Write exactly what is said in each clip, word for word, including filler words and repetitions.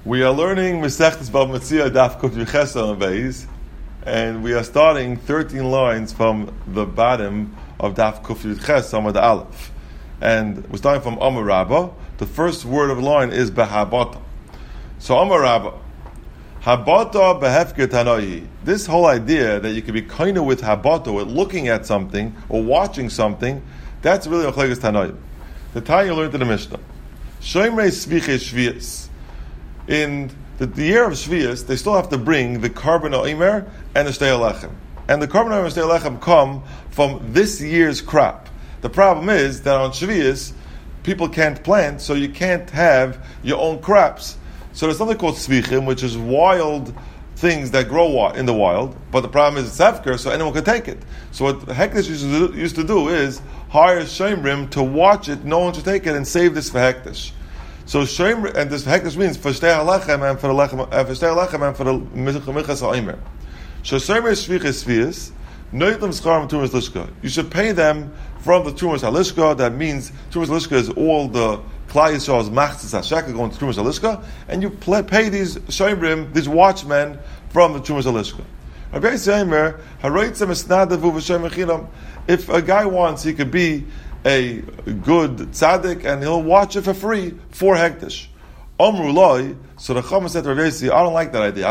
We are learning Masechtas Bava Metzia Daf Kuf Yechesa on Beis, and we are starting thirteen lines from the bottom of Daf Kuf Yechesa on the Aleph. And we're starting from Amar Rabba. The first word of the line is Behabata. So Amar Rabba, Habata Behefker Tanoi. This whole idea that you can be kind of with Habata, with looking at something or watching something, that's really a Chleges Tanoi. The Tanya learned in the Mishnah. Shoymrei Sviche Shvias. In the, the year of Shvias, they still have to bring the carbon oimer and the shtei alechem. And the carbon oimer and shtei alechem come from this year's crop. The problem is that on Shvias, people can't plant, so you can't have your own crops. So there's something called svichim, which is wild things that grow in the wild, but the problem is it's hefker, so anyone can take it. So what Hekdesh used to do, used to do is hire shemrim to watch it, no one should take it, and save this for Hekdesh. So Shem, and this hekdesh means for shtei halechem and for the lechem, uh, for shtei halechem and for the minchas ha'omer. So Shomer shviches shvius, noitim scharim tumas lishka. You should pay them from the tumas halishka. That means tumas halishka is all the klai yisrael's machzis hasheka going to tumas halishka, and you pay these shomrim, these watchmen, from the tumas halishka. Rabbi Yisrael, haroitzem esnadavu v'shem echinam. If a guy wants, he could be a good tzaddik, and he'll watch it for free for hekdesh. Omru loy, so the Chama said to Rav Yossi, I don't like that idea.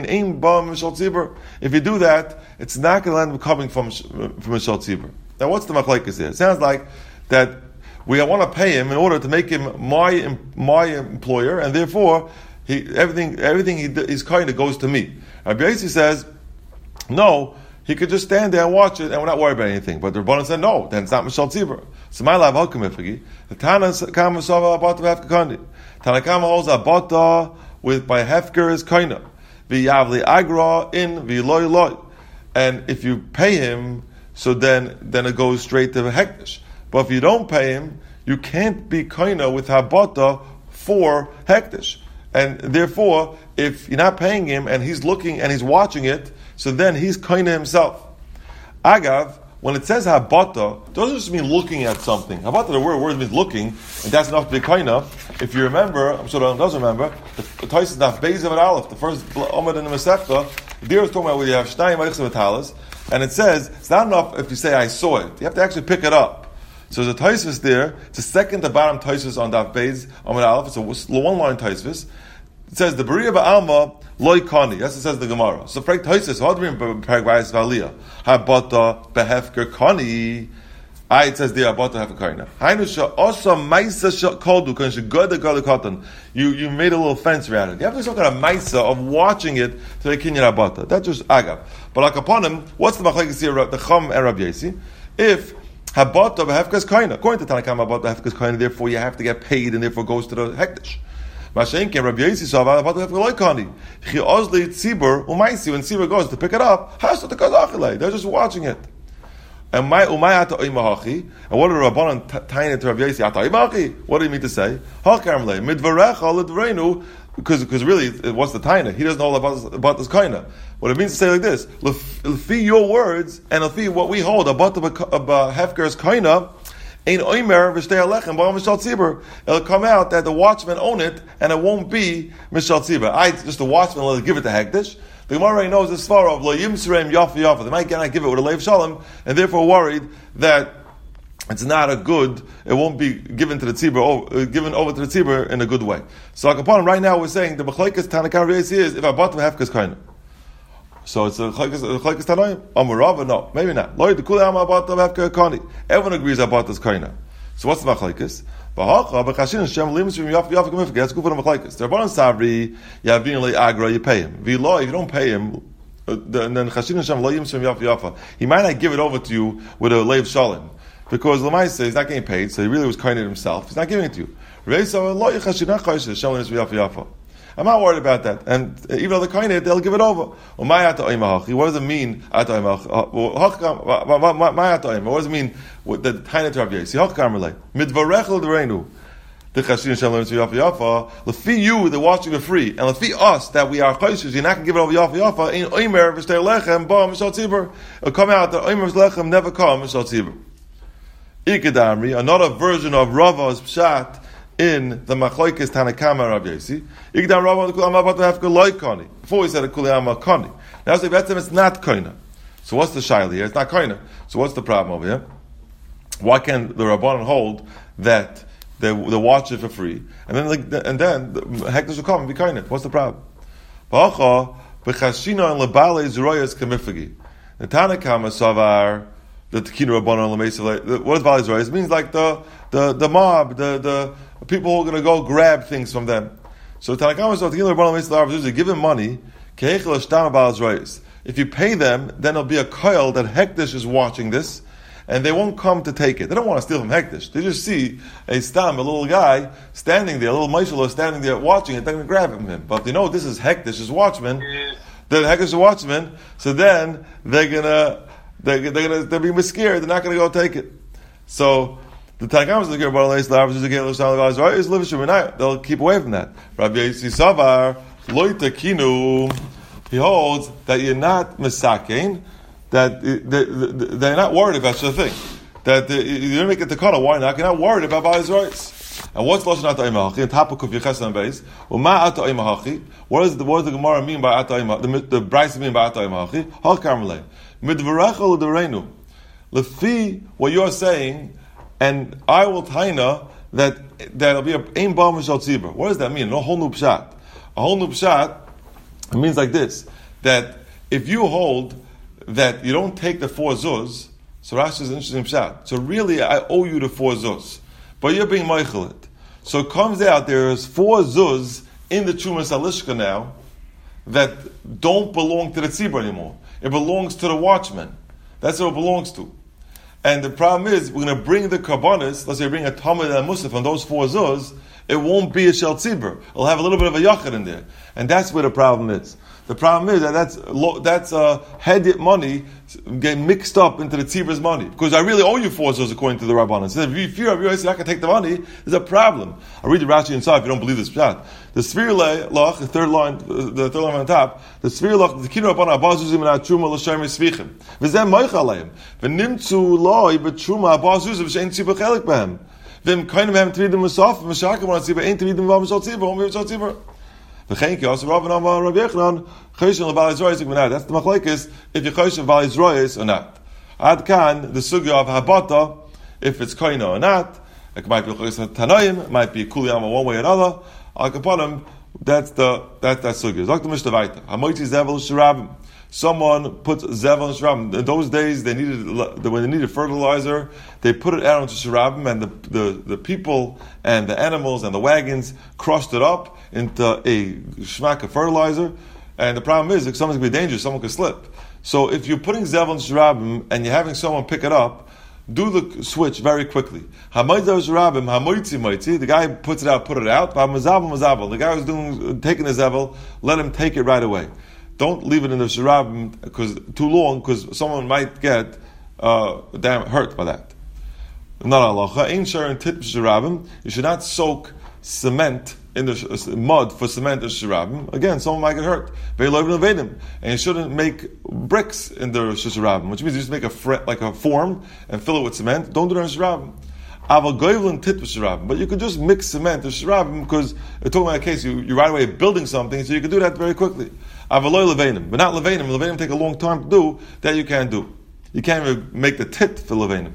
If you do that, it's not going to end up coming from from a shal tzibur. Now, what's the machlekes here? It sounds like that we want to pay him in order to make him my my employer, and therefore he everything everything he is kind of goes to me. Rav Yossi says, no. He could just stand there and watch it, and we're not worried about anything. But the Rabbanan said, no, then it's not Mishal Tzibur. So my love, Halkamifagi. The Tana Kama Sava Abata Hefkakandi. Tana Kama holds Abata with by Hefker is Kaina. V'yavli Agra in V'loy Loy. And if you pay him, so then then it goes straight to the Hekdesh. But if you don't pay him, you can't be Kaina with Habata for Hekdesh. And therefore, if you're not paying him and he's looking and he's watching it, so then he's kind of himself. Agav, when it says habata, it doesn't just mean looking at something. Habata, the word, word means looking, and that's enough to be kind of. If you remember, I'm sure Adam doesn't remember, the Tais is Naf Beis of Aleph, the first Omad in the Masechta, there is talking about where you have Shnayim Eichs V'Talas, and it says, it's not enough if you say, I saw it. You have to actually pick it up. So there's a Taisvis there, it's a second to bottom Taisvis on Daf Beis, Omad Aleph, it's a one-line Taisvis. It says, the Beriya Ba'alma, Loi Kani. That's what it says in the Gemara. So, Frek Toises, what do we mean by Paragvayas Valiyah? Habata Behefker Kani. Ah, it says there, Habata Behefker Kani. Hainusha, Osa Maisa Koldu, Kansha Goda Goda Kotan. You you made a little fence around it. You have to do some kind of Maisa of watching it to the Kinyan Habata. That's just Agav. But like upon him, what's the Machlekes here, the Chum and Rabbi Yossi? If Habata Behefker is Kani, according to Tanakam, Habata Behefker is Kani, therefore you have to get paid and therefore goes to the Hekdesh. Mashenke Rabbi Yossi saw about the Hefker Loikani. He ozli tzibur umaisi when tzibur goes to pick it up. Has to the kazachile. They're just watching it. And my umay ata imahachi. And what did Rabbanan tying it to Rabbi Yossi? Ata imahachi. What do you mean to say? Hakarmle midvarecha ledreinu. Because because really, what's the taina? He doesn't know about about this kaina. What it means to say like this: Lefi your words and lefi what we hold about the Hefker's kaina. It'll come out that the watchmen own it, and it won't be Mishal Tzibur. I just the watchman will give it to Hekdesh. The Gemara already knows this far of Lo Yimsreim Yafa Yafa. They might not give it with a Leiv Shalom, and therefore worried that it's not a good. It won't be given to the Tzibur, given over to the Tzibur in a good way. So, upon right now, we're saying the B'chleikas Tanakar Reis is if I bought them Hefkas Kaina. So it's a Chleikas Tanoim? Amarav? No, maybe not. Lloyd, the Kulam about the Hefker Kani. Everyone agrees about this Kaina. So what's the Machlekes? V'hacha, v'chashin, Shem lims from Yaf Yaf Gemifke. That's good for the Machlekes. The Rabbanan Savri, Yavin Le Agra, you pay him. V'lo, if you don't pay him, and then Chashin Shem lims from Yaf Yafa, he might not give it over to you with a Leiv Shalom. Because Lamai says he's not getting paid, so he really was kind of himself. He's not giving it to you. Reisa, lo yachashin ha'chashin, Shem lims from Yaf Yafa. I'm not worried about that. And even though they're kind of, they'll give it over. What does it mean? What does it mean with the tiny to Rabbi Yossi? Midvarechel d'reinu. The chashin shem learns yafa yafa. Lefi you, they're watching it free, and lefi us that we are chayshes, you're not going to give it over yafa yafa. In oimer v'shtei lechem ba mishal tzibur. It'll come out that oimer v'shtei lechem never come mishal tzibur. Ikadamri, another version of Rava's pshat in the Machlokes Tanakama Rav Yosi. Igdam Rabban Kuli Ama Batu Hafka Loi Koni. Before we said a Kuli Ama Koni. Now say better it's not Koina. So what's the shaila here? It's not Koina. So what's the problem over here? Why can't the Rabbanan hold that they they watch it for free, and then like, and then the hekdesh will come and be Koina? What's the problem? Ba'acha b'chashina and lebale zeroyas kamifagi. The Tanakama Savar, the Tekina Rabbanon Lamesa. What does Bale zeroyas? It means like the the the mob, the the people who are going to go grab things from them. So Tanakama Savar, Tekina Rabbanon Lamesa, give them money. Keichel Ashtama Bale zeroyas. If you pay them, then it'll be a koil that hekdesh is watching this, and they won't come to take it. They don't want to steal from hekdesh. They just see a stam, a little guy standing there, a little Maishalo standing there watching it. They're going to grab him. But you know, this is hekdesh's watchman. The hekdesh's watchman. So then they're gonna they're, they're gonna they'll be scared. They're not going to go take it. So the Tanakam is looking about they'll keep away from that. Rabbi Yosi Savar loita kinu. He holds that you're not misakein, that they're not worried about such a thing. That you don't make it the color. Why not? You're not worried about Baal's rights. And what's lashon ata imahachi? And topic of Yechesed and Beis. Uma ata imahachi. What does the what does the Gemara mean by ata imahachi? The Brayso mean by ata imahachi? Hal karmelei midvarach ol dereinu. Lefi what you're saying, and I will taina that that'll be a ein ba mishal tzibur. What does that mean? No whole new pshat. A whole new pshat. It means like this, that if you hold that you don't take the four zuz, so Rashi is an interesting pshat. So really, I owe you the four zuz, but you're being meichel it. So it comes out there's four zuz in the Trumas Alishka now that don't belong to the tzibur anymore. It belongs to the watchman. That's what it belongs to. And the problem is, we're going to bring the karbanis, let's say bring a Talmud and a Musaf on those four zuz, it won't be a shel tzibur. It'll have a little bit of a yachid in there. And that's where the problem is. The problem is that that's, that's uh, hedit money getting mixed up into the tzibur's money. Because I really owe you four zuz according to the Rabbanan. So if you fear of yours, you're not going to take the money, there's a problem. I'll read the Rashi inside if you don't believe this pshat. The Sfir Lach, the third line, the third line on top, the Sfir Lach, the Kino Rabbanan, Abazuzim and Atruma L'Shem Yisvichim. V'zem Moich Aleim. V'nimtzu loi b'truma Abazuzim v'shein tzibur chelik behem. V'im kainim hem t'vidim v'sof, v'shakim v'an tzibur, ein t'vidim v'am v'shal tzibur, v'am v'shal tzibur. V'chein ki also Rabban Amar Rabbi Yochanan, choshen l'Baalei Zroyes igmenad. That's the machlekes, if you choshen l'Baalei Zroyes or not. Ad kan, the sugya of habata, if it's koina or not, it might be l'choshen tanoim, it might be kuliyama one way or another. Al kaponim, that's the, that's that sugya. Zok the Mishnah Vayta. Hamoiti zevel shirabim. Someone puts zevel in shirabim. In those days, they needed, when they needed fertilizer, they put it out into shirabim, and the, the, the people and the animals and the wagons crushed it up into a shmak of fertilizer. And the problem is, if someone's going to be dangerous, someone could slip. So if you're putting zevel in shirabim and you're having someone pick it up, do the switch very quickly. The guy puts it out, put it out. The guy who's doing taking the zevel, let him take it right away. Don't leave it in the shirabim because too long, because someone might get uh, damn hurt by that. Not halacha. Ein sharon tit shirabim. You should not soak cement in the sh- mud for cement in shirabim. Again, someone might get hurt. And you shouldn't make bricks in the shirabim, which means you just make a fre- like a form and fill it with cement. Don't do that in shirabim. But you could just mix cement in shirabim because we're talking about a case you, you're right away building something, so you can do that very quickly. But not levenim. Levenim take a long time to do. That you can't do. You can't even make the tit for levenim.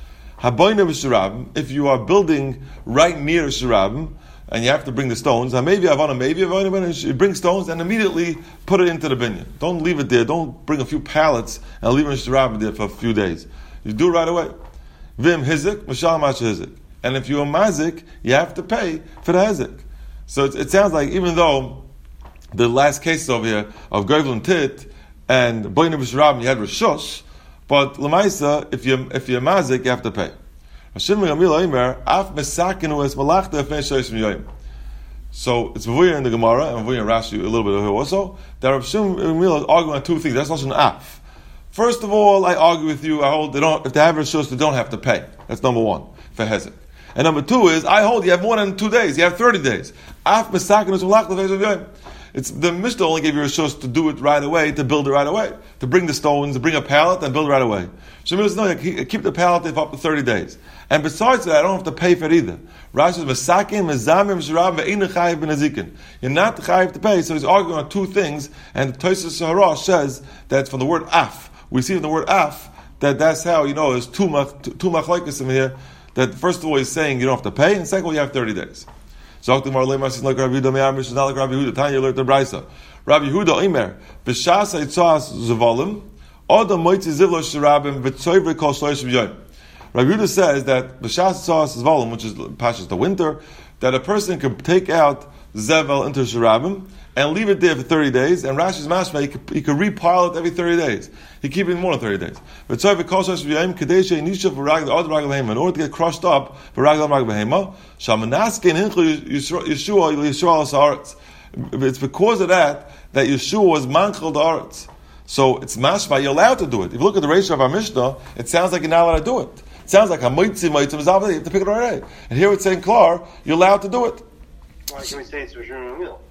If you are building right near a shirabim, and you have to bring the stones, maybe Havana, maybe Havana, you bring stones and immediately put it into the binyan. Don't leave it there. Don't bring a few pallets and leave it in shirabim there for a few days. You do it right away. Vim hizik, mashal mash hizik. And if you're a mazik, you have to pay for the hizik. So it, it sounds like even though the last case over here of Govel and Tit and Boyne B'Shirabim, you had Rishosh, but Lamaisa, if you're, if you're mazik, you have to pay. So it's Mavuya in the Gemara, and Mavuya in Rashi a little bit of here also, that Rav Shimon is arguing on two things. That's not an af. First of all, I argue with you, I hold they don't, if they have Rishos, they don't have to pay. That's number one, for Hezek. And number two is, I hold you have more than two days, you have thirty days. Af Mesakin is Malach Lefesh Yoyim. It's the Mishnah only gave you a reshus to do it right away, to build it right away, to bring the stones, to bring a pallet and build it right away. Shmuel says, no, keep the pallet for up to thirty days. And besides that, I don't have to pay for it either. Rashi says, "Mesakim mezamim shirab ve'inu chayiv b'nazikin." You're not chayiv to pay. So he's arguing on two things. And Tosfos Harash says that from the word af, we see in the word af that that's how you know there's two mach two machlokes in here. That first of all he's saying you don't have to pay, and second of all you have thirty days. So Akdamar Lemas is like Rabbi Yehuda, Me'ar Mishnah not like Rabbi Yehuda. Tanya learned the Brisa. Rabbi Yehuda Imer b'shas haitzas zavalim adam moitzi zivlo shirabim v'tzoyvre kol shloishim yom. Rabbi Yehuda says that b'shas haitzas zavalim, which is pashas the winter, that a person could take out zevel into shirabim and leave it there for thirty days, and Rashi's mashma, he could, he could repile it every thirty days. He keep it more than thirty days. In order to get crushed up, it's because of that that Yeshua was manchel the aretz. So it's mashma, you're allowed to do it. If you look at the ratio of our Mishnah, it sounds like you're not allowed to do it. It sounds like a moitzi moitzi mizavah, you have to pick it right away. And here it's saying, Klar, you're allowed to do it. Why can we say it's Rishon Meal?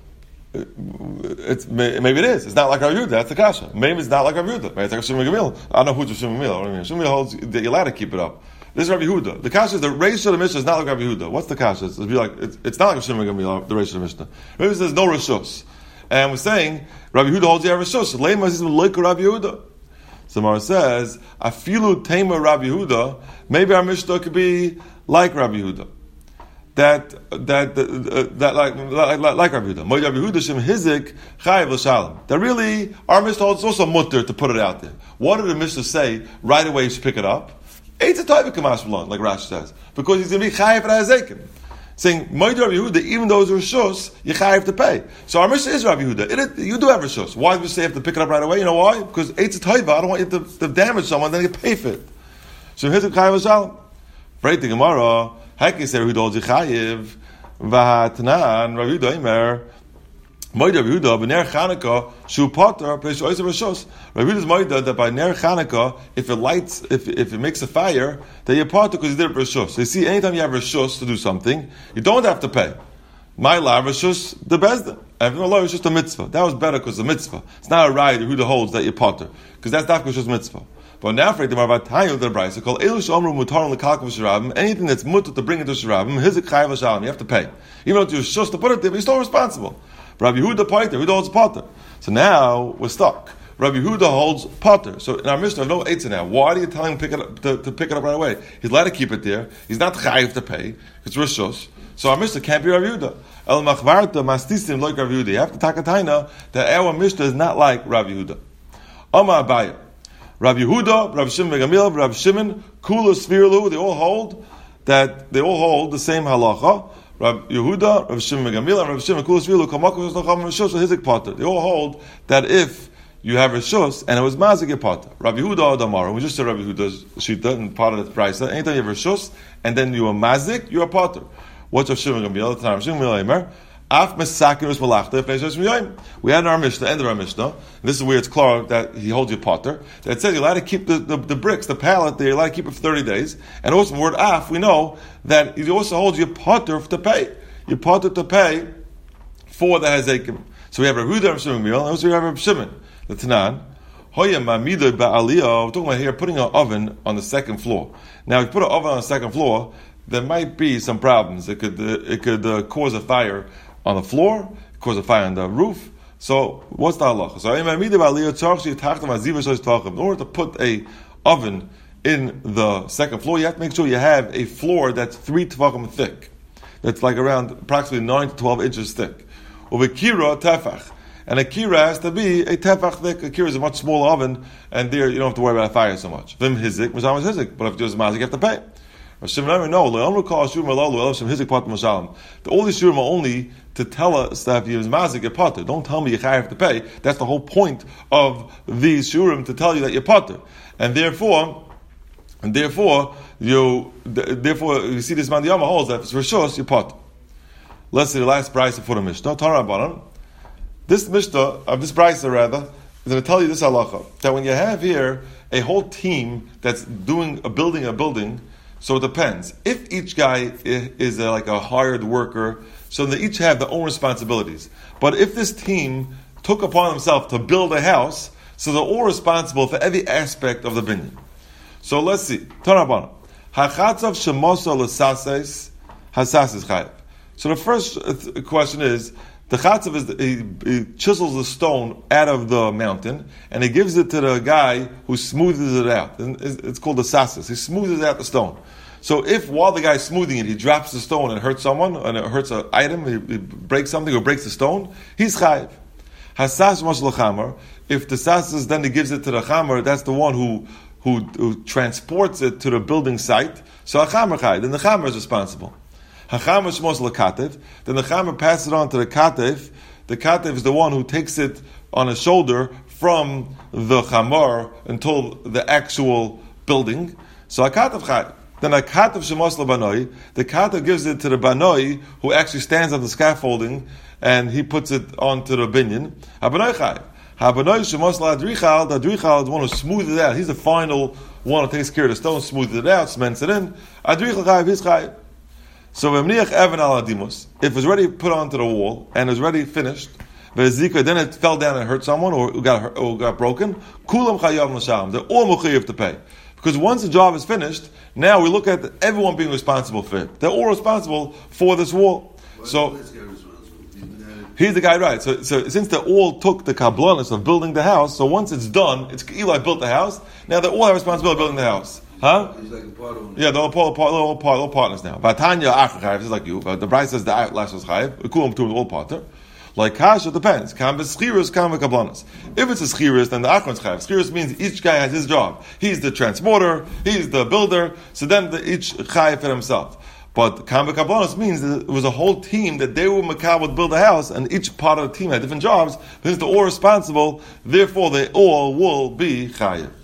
It's maybe it is. It's not like Rav Yehuda. That's the kasha. Maybe it's not like Rav Yehuda. Maybe it's like Shimon Gamil. I don't know who's Shimon Gamil. I don't mean Shimon Gamil holds that you're allowed to keep it up. This is Rav Yehuda. The kasha is the ratio of the Mishnah is not like Rav Yehuda. What's the kasha? It's, be like, it's, it's not like Shimon Gamil. The ratio of the Mishnah. Rav Yehuda says no reshus, and we're saying Rav Yehuda holds you have reshus. Leima is like Rav Yehuda. So Mara says afilu tema Rav Yehuda. Maybe our Mishnah could be like Rav Yehuda. That that uh, that like like like Rabbi Yehuda, Moed Rabbi Yehuda Shem Hizik Chayiv L'Shalom. That really our Mishnah holds also mutter to put it out there. What did the Mishnah say right away? You should pick it up. Eitz a Toiv Kamash Malon, like Rashi says, because he's going to be Chayiv for Hazekim. Saying Moed Rabbi Yehuda, even though it's reshus, you Chayiv to pay. So our Mishnah is Rabbi Yehuda. It, it, you do have reshus. Why do we say you have to pick it up right away? You know why? Because Eitz a Toiv. I don't want you to, to damage someone, then you pay for it. So Hizik Chayiv L'Shalom. Break the Gemara. Heki said Rabbi Yehuda Chayiv v'Hatanan Rabbi Yehuda Imer Moed Rabbi Yehuda b'Ner Chanukah Shu Potter Peish Oiser Reshus. Rabbi Yehuda's Moed that by Ner Chanukah, if it lights, if if it makes a fire, that you're Potter because you did it Reshus. So you see, anytime you have Reshus to do something, you don't have to pay. My law Reshus the Bezdin. Every law is just a mitzvah. That was better because it's a mitzvah. It's not a right Yehuda holds that you're Potter because that's not because it's mitzvah. But now for the Marvatayu the Brisa called Elu Shomru Mutar L'Kalkav Shirabim. Anything that's mutter to bring it to Shirabim, Hizik Chayiv L'Shalom. You have to pay, even though you're shus to put it there, but you're still responsible. Rabbi Yehuda Potter, Yehuda holds Potter. So now we're stuck. Rabbi Yehuda holds Potter. So in our Mishnah, no eitzah now. Why are you telling him pick it up, to, to pick it up right away? He's allowed to keep it there. He's not Chayiv to pay. It's reshus. So our Mishnah can't be Rabbi Yehuda. El Machvarta Mastisim like Rabbi Yehuda. You have to take a taina that our Mishnah is not like Rabbi Yehuda. Amma Abaya. Rabbi Yehuda, Rabbi Shimon Gamil, Rabbi Shimon, Kula Svirlu, they all hold that they all hold the same halacha. Rabbi Yehuda, Rabbi Shimon Gamil, and Rabbi Shimon Kula Svirlu, Kamakum Shlocham Reshus Hizik Potter. They all hold that if you have Reshus and it was Mazik Potter. Rabbi Yehuda Adamar, we just said Rabbi Yehuda's Shita and part of the Brisa. Anytime you have Reshus and then you are Mazik, you are Potter. What's Rabbi Shimon Gamil? The time Shimon Gamil Eimer. Af mesakin us malachta. We had in our Mishnah, end of our Mishnah. This is where it's clear that he holds you potter. That says you're allowed to keep the, the, the bricks, the pallet there. You're allowed to keep it for thirty days. And also, the word af, we know that he also holds you potter to pay. You potter to pay for the hazekim. So we have Rabbi Yehuda, Rabbi Shimon, and also we have Rabbi Shimon, the Tanan. Hoya mamida ba'aliyah. We're talking about here putting an oven on the second floor. Now, if you put an oven on the second floor, there might be some problems. It could uh, it could uh, cause a fire on the floor, cause a fire on the roof. So what's the halacha? So in order to put a oven in the second floor, you have to make sure you have a floor that's three tefachim thick. That's like around approximately nine to twelve inches thick. Uvekira tefach. And a kira has to be a tefach thick. A kira is a much smaller oven, and there you don't have to worry about a fire so much. Vim hizik, misham is hizik. But if there's mazik, you have to pay. No, all these shurim are only to tell us that if you use mazik, you're potter. Don't tell me you have to pay. That's the whole point of these shurim, to tell you that you're potter. And therefore, and therefore, you therefore you see this man the Yama holds that if it's reshus, you're potter. Let's see the last brisa for the Mishnah. Tarabanan. This Mishnah, of this brisa rather, is going to tell you this halacha, that when you have here a whole team that's doing a building a building. So it depends. If each guy is a, like a hired worker So they each have their own responsibilities. But if this team took upon themselves to build a house, so they're all responsible for every aspect of the binyan. So let's see. Tanabana. Hachatzav shemosa l'sases hasases chayav. So the first th- question is, the chatzav is, the, he, he chisels the stone out of the mountain, and he gives it to the guy who smoothes it out. And it's, it's called the sases. He smooths out the stone. So if while the guy's smoothing it, he drops the stone and hurts someone, and it hurts an item, he, he breaks something or breaks the stone, he's chayav. Hasas mos l'chamer. If the sases then he gives it to the chamer, that's the one who who, who transports it to the building site. So a chamer chayav. Then the chamer is responsible. Hachamer shmos l'katev. Then the chamer passes it on to the katev. The katev is the one who takes it on his shoulder from the chamar until the actual building. So a katev chayav. Then a katev shmos l'banoi. The katev gives it to the banoi who actually stands on the scaffolding and he puts it onto the binyan. Habanoi chayav. Habanoi shmos l'adrichal. The adrichal is the one who smooths it out. He's the final one who takes care of the stone, smooths it out, cements it in. Adrichal chayav, he's chayav. So v'mniach evan al adimos, if it's already put onto the wall and is already finished, v'zika, then it fell down and hurt someone or got hurt, or got broken, kulam chayav l'shalom. They're all mechayev to pay, because once the job is finished, now we look at everyone being responsible for it. They're all responsible for this wall. So he's the guy, right? So, so since they all took the kablonis of building the house, so once it's done, it's Eli built the house. Now they all have responsibility of building the house. Huh? He's like a part owner. Yeah, they're all, part, all, all, part, all partners now. Vatanya achar chayiv is like you. But the Bride says the last was chayiv. Kulam to all partner. Like kash, it depends. Kam b'schiras, kam v'kablanas. If it's a schiras, then the achron's chayiv. Schiras means each guy has his job. He's the transporter. He's the builder. So then the, each chayiv for himself. But kam v'kablanas means that it was a whole team that they were makabel to build a house, and each part of the team had different jobs. Since they're all responsible, therefore they all will be chayiv.